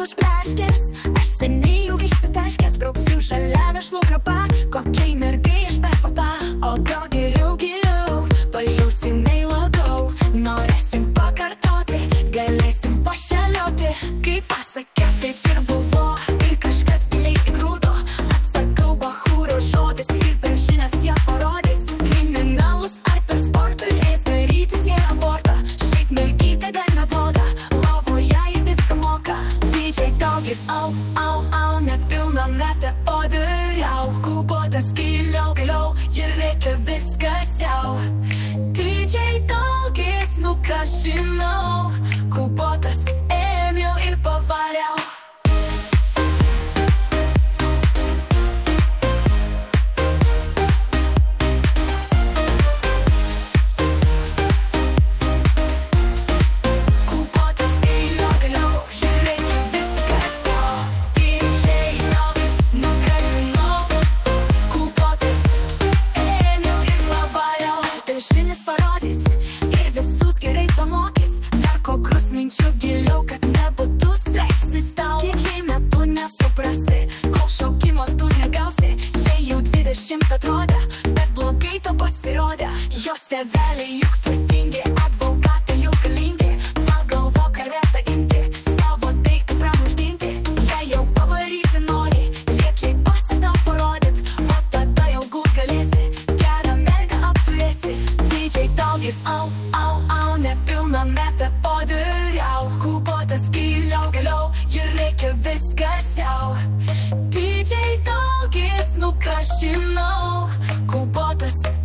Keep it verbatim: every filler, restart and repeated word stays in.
užbraškės, aš seniai jau išsitaškęs, brauksiu žalia vešlų krapa, kokiai mergai aš tą papa, o gal geriau giliau, pajausimai labiau, norėsim pakartoti, galėsim pašelioti, kaip pasakė, taip ir buvo, ir kažkas giliai įgrūdo, atsakau bachūro žodis ir per žinias jie parodys, kriminalus ar per sportą, eis darytis jie abortą, šiaip mergytė dar nebloga, lovoje jie viską moka, D J Dogis, au, au, au, nepilnametė padariau, kubotas giliau, giliau, ir reikia viskas jau, D J Dogis, nu ką žinau, kubotas ėmiau ir pavariau. Minčių giliau, kad nebūtų straipsnis tau. Kiek jei metų nesuprasi, kol šaukimo tu negausi, jei jau dvidešimt atrodė, bet blogai to pasirodė. Jos tėveliai juk turtingi, advokatai jau galingi, pagalvok ar verta imti, savo daiktą pramuštinti. Jei jau pavaryti nori, liek jai pasą tau parodyt, o tada jau gut galėsi, gerą mergą apturėsi. D J Dogis, au, au, au, nepilnametė padariau, kubotas giliau, giliau, ir reikia viskas jau. D J Dogis, nu ką žinau, kubotas